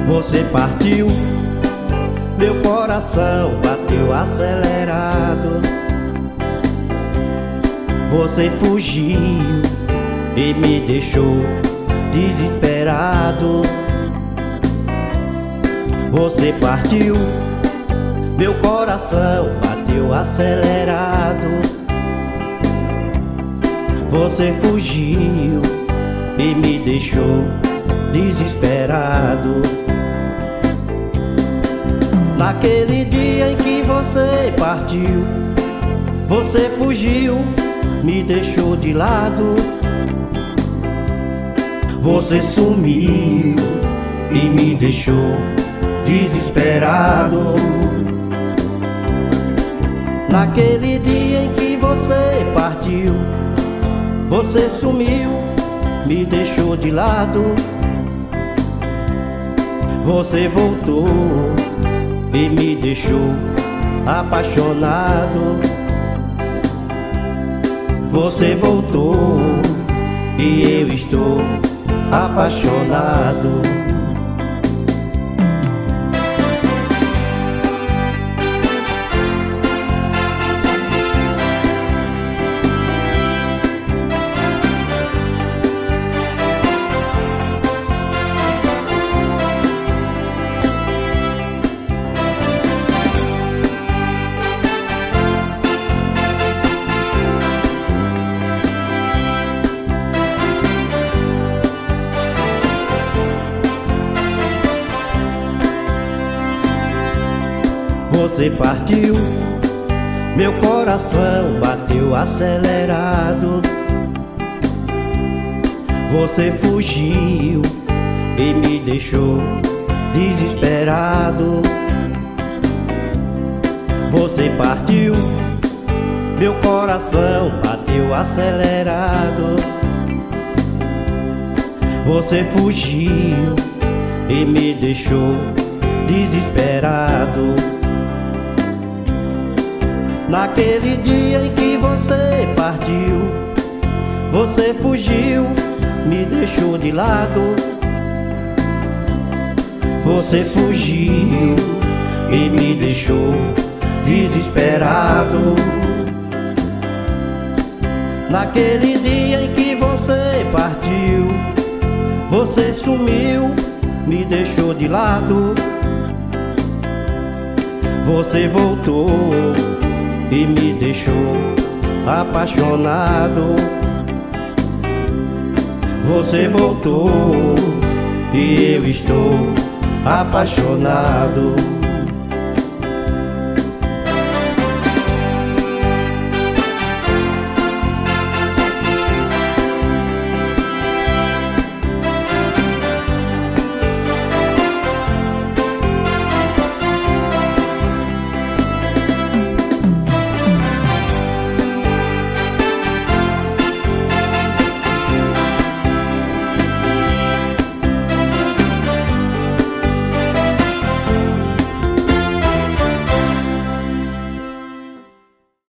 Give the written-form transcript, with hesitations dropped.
Você partiu, meu coração bateu acelerado. Você fugiu e me deixou desesperado. Você partiu, meu coração bateu acelerado. Você fugiu e me deixou desesperado. Naquele dia em que você partiu, você fugiu, me deixou de lado. Você sumiu e me deixou desesperado. Naquele dia em que você partiu, você sumiu, me deixou de lado. Você voltou e me deixou apaixonado. Você voltou e eu estou apaixonado. Você partiu, meu coração bateu acelerado. Você fugiu e me deixou desesperado. Você partiu, meu coração bateu acelerado. Você fugiu e me deixou desesperado. Naquele dia em que você partiu, você fugiu, me deixou de lado. Você fugiu e me deixou desesperado. Naquele dia em que você partiu, você sumiu, me deixou de lado. Você voltou e me deixou apaixonado. Você voltou e eu estou apaixonado.